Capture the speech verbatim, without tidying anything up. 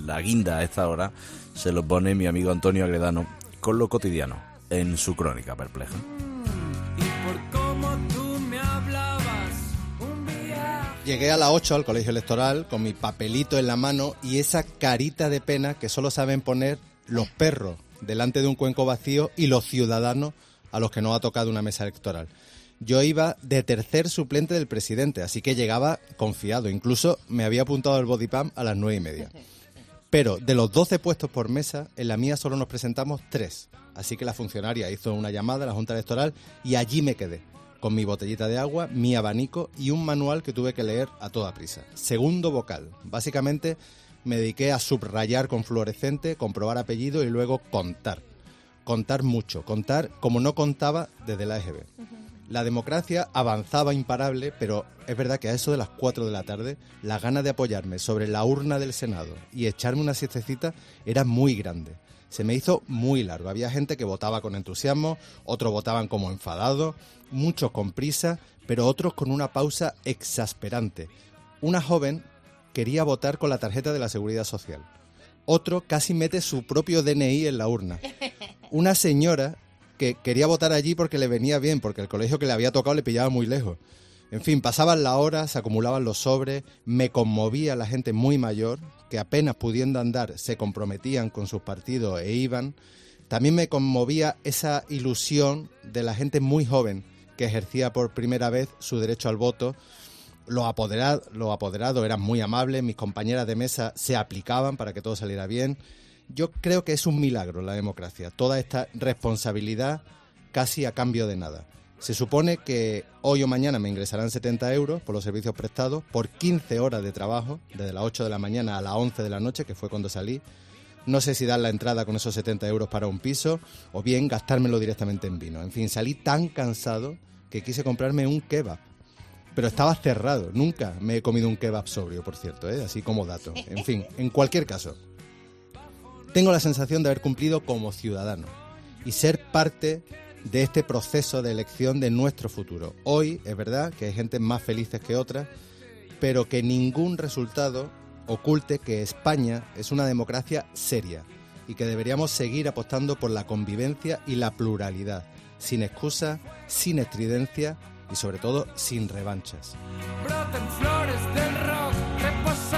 la guinda a esta hora se lo pone mi amigo Antonio Agredano con lo cotidiano en su crónica perpleja. Llegué a las ocho al colegio electoral con mi papelito en la mano y esa carita de pena que solo saben poner los perros delante de un cuenco vacío y los ciudadanos a los que nos ha tocado una mesa electoral. Yo iba de tercer suplente del presidente, así que llegaba confiado. Incluso me había apuntado al bodypump a las nueve y media. Pero de los doce puestos por mesa, en la mía solo nos presentamos tres. Así que la funcionaria hizo una llamada a la Junta Electoral y allí me quedé, con mi botellita de agua, mi abanico y un manual que tuve que leer a toda prisa. Segundo vocal. Básicamente me dediqué a subrayar con fluorescente, comprobar apellido y luego contar. Contar mucho, contar como no contaba desde la E G B. La democracia avanzaba imparable, pero es verdad que a eso de las cuatro de la tarde, la gana de apoyarme sobre la urna del Senado y echarme una siestecita era muy grande. Se me hizo muy largo. Había gente que votaba con entusiasmo, otros votaban como enfadados, muchos con prisa, pero otros con una pausa exasperante. Una joven quería votar con la tarjeta de la Seguridad Social. Otro casi mete su propio D N I en la urna. Una señora que quería votar allí porque le venía bien, porque el colegio que le había tocado le pillaba muy lejos. En fin, pasaban las horas, se acumulaban los sobres, me conmovía la gente muy mayor, que apenas pudiendo andar se comprometían con sus partidos e iban. También me conmovía esa ilusión de la gente muy joven que ejercía por primera vez su derecho al voto. Los apoderados, los apoderados eran muy amables, mis compañeras de mesa se aplicaban para que todo saliera bien. Yo creo que es un milagro la democracia, toda esta responsabilidad casi a cambio de nada. Se supone que hoy o mañana me ingresarán setenta euros por los servicios prestados, por quince horas de trabajo, desde las ocho de la mañana a las once de la noche, que fue cuando salí. No sé si dar la entrada con esos setenta euros para un piso o bien gastármelo directamente en vino. En fin, salí tan cansado que quise comprarme un kebab. Pero estaba cerrado, nunca me he comido un kebab sobrio, por cierto, ¿eh? Así como dato. En fin, en cualquier caso, tengo la sensación de haber cumplido como ciudadano y ser parte de este proceso de elección de nuestro futuro. Hoy es verdad que hay gente más felices que otras, pero que ningún resultado oculte que España es una democracia seria y que deberíamos seguir apostando por la convivencia y la pluralidad, sin excusas, sin estridencia y sobre todo sin revanchas. Broten flores del rock, reposan